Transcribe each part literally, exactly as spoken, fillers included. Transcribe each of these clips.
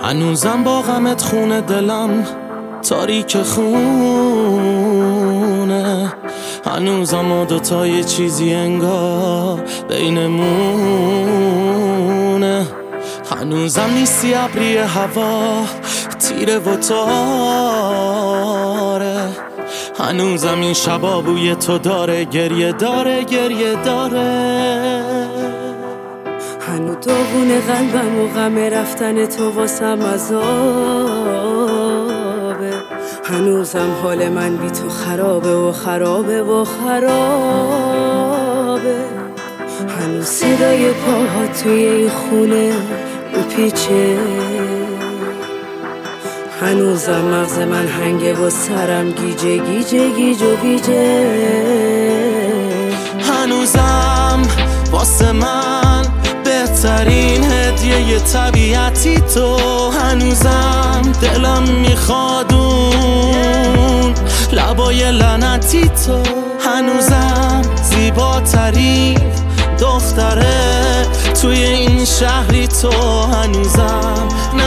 هنوزم با غمت خونه دلم تاریک خونه، هنوزم ما دوتا یه چیزی انگار بینمونه. هنوزم نیستی ابری هوا تیره و تاره، هنوزم این شبا بوی تو داره، گریه داره گریه داره. هنو داغون قلبم و غم رفتن تو واسم عذابه، هنوزم حال من بی تو خرابه و خرابه و خرابه. هنوز صدای پاها توی این خونه میپیچه، هنوزم مغز من هنگه و سرم گیجه گیجه گیج و گیجه. هنوزم واسه من بهترین هدیه طبیعتی تو، هنوزم دلم میخواد اون لبای لعنتی تو، هنوزم زیباترین دختره توی این شهری تو، هنوزم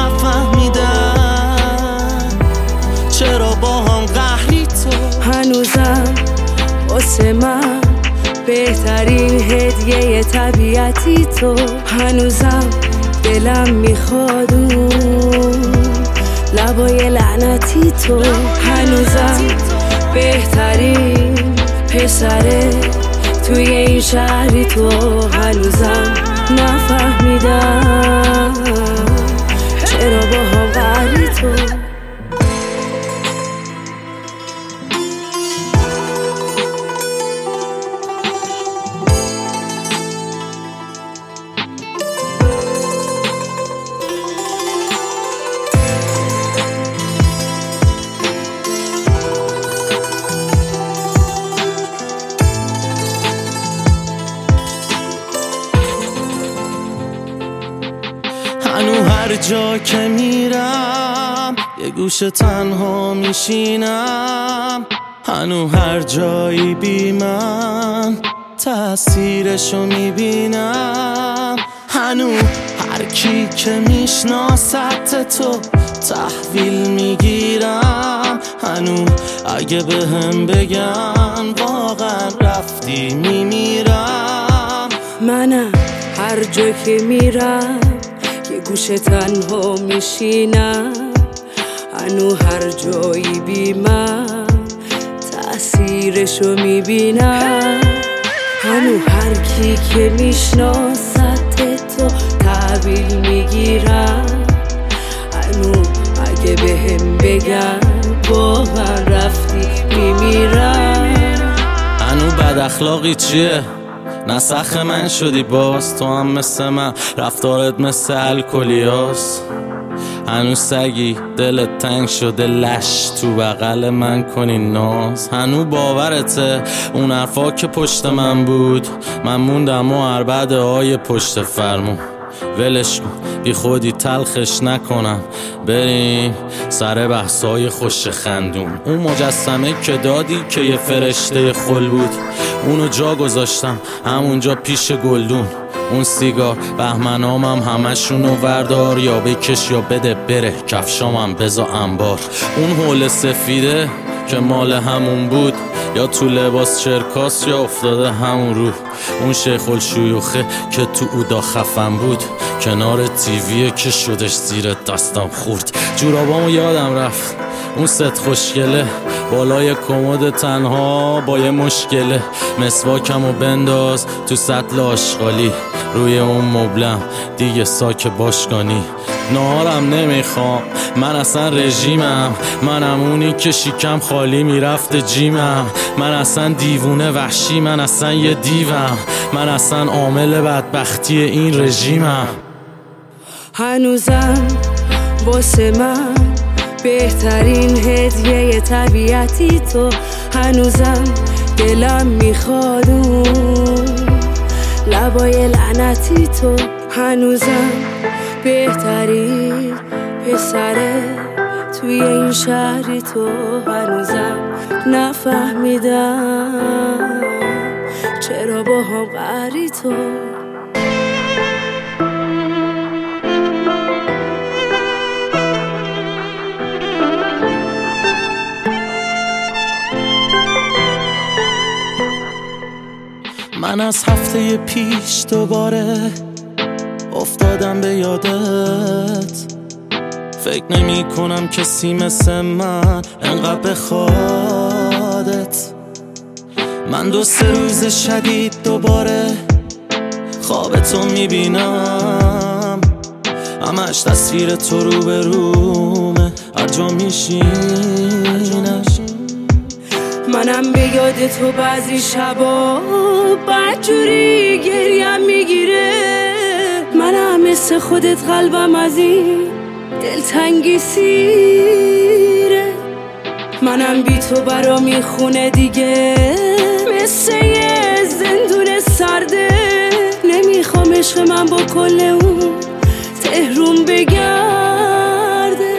نفهمیدم چرا با هم قهری تو. هنوزم واسه من بهترین هدیه طبیعتی تو، هنوزم دلم میخواد اون لبای لعنتی تو، هنوزم بهترین پسره توی این شهری تو، هنوزم نفهمیدم چرا با هم قهری تو. هنو هر جا که میرم یه گوشه تنها میشینم، هنو هر جایی بی من تأثیرشو میبینم، هنو هر کی که میشناست تو تحویل میگیرم، هنو اگه به هم بگن واقعا رفتی میمیرم. منم هر جا که میرم یه گوشه تنها میشینم، هنو هر جایی بی من تأثیرشو میبینم، هنو هر کی که میشناست تو تحویل میگیرم، هنو اگه به هم بگن با من رفتی میمیرم. هنو بد اخلاقی چیه؟ نسخ من شدی باز، تو هم مثل من رفتارت مثل الکلیاست، هنوز سگی دلت تنگ شده لش تو بغل من کنی ناز، هنو باورته اون حرفا که پشت من بود من موندم و عربده های پشت فرمون، ولش کن بی خودی تلخش نکنم، بریم سر بحثای خوش خندون. اون مجسمه که دادی که یه فرشته خل بود، اونو جا گذاشتم همونجا پیش گلدون، اون سیگار بهمنامم همشونو وردار، یا بکش یا بده بره کفشامم بزا انبار، اون حول سفیده که مال همون بود یا تو لباس چرکاس یا افتاده همون رو، اون شیخ الشیوخه که تو اودا خفن بود کنار تیویه که شدش زیر دستم خورد، جورابامو یادم رفت اون ست خوشگله بالای کمد تنها با یه مشکله، مسواکمو بنداز تو سطل آشغالی روی اون مبلم دیگه ساک باشگانی، نهارم نمیخوام من اصلا رژیمم، منم اونی که شیکم خالی میرفت جیمم، من اصلا دیوونه وحشی، من اصلا یه دیوم، من اصلا عامل بدبختی این رژیمم. هنوزم واسه من بهترین هدیه طبیعتی تو، هنوزم دلم میخواد اون لبای لعنتی تو، هنوزم بهترین پسره توی این شهری تو، هنوزم نفهمیدم چرا با هم قهری تو. من از هفته پیش دوباره افتادم به یادت، فکر نمی کنم کسی مثل من انقدر بخوادت. من دو سه روز شدید دوباره خواب تو میبینم، همش تصویر تو رو به رومه، هر جا میشینم. منم به یاد تو بعضی شبا بدجوری گریم میگیره، منم مثل خودت قلبم از این دلتنگی سیره. منم بی تو برا میخونه دیگه مثل یه زندون سرده، نمیخوام عشق من با کل اون تهرون بگرده.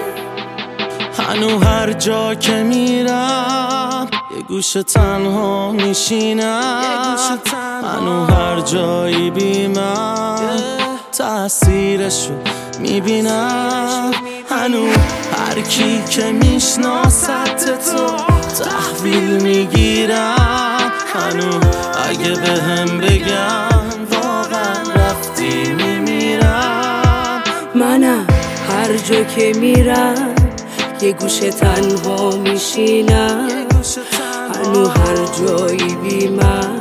هنو هر جا که میرم یه گوشه تنها میشینم، هنو هر جایی بی من تأثیرشو میبینم. هنو هر کی که میشناست تو تحویل میگیرم، هنو اگه به هم بگن واقعا رفتی میمیرم. منم هر جا که میرم یه گوشه تنها میشینم، هنو هر جایی بی من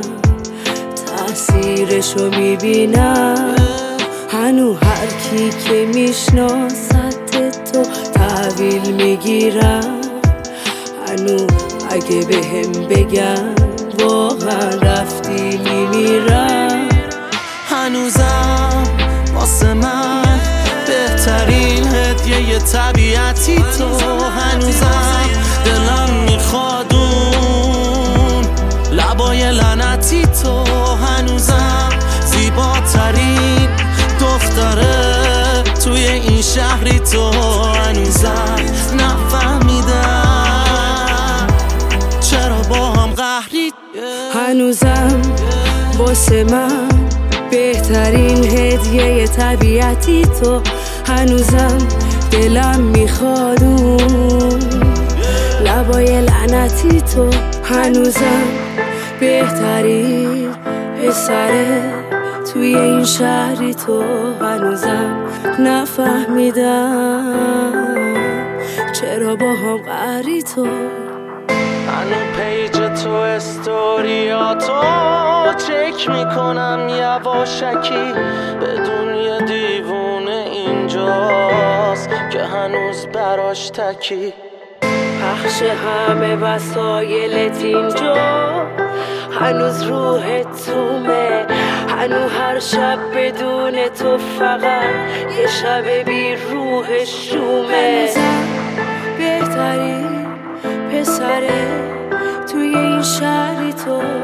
تأثیرشو میبینم. هنو هر کی که میشناست تو تحویل میگیرم، هنو اگه به هم بگن واقعا رفتی میمیرم. هنوزم واسه من بهترین هدیه طبیعتی تو، هنوزم دلم میخواد اون لبای لعنتی تو، هنوزم زیباترین دختره توی این شهری تو، هنوزم نفهمیدم چرا با هم قهری. هنوزم واسه من بهترین هدیه طبیعتی تو، هنوزم دلم میخواد اون لبای لعنتی تو، هنوزم بهترین پسره توی این شهری تو، هنوزم نفهمیدم چرا با هم قهری تو. هنو پیج تو استوریاتو چک میکنم یواشکی، بدون یه دیوونه اینجاست که هنوز براش تکی. پخش همه وسایلت اینجا، هنوز روحت تومه، هنو هر شب بدون تو فقط یه شب بی روح شومه. هنوزم بهترین پسره توی این شهری تو،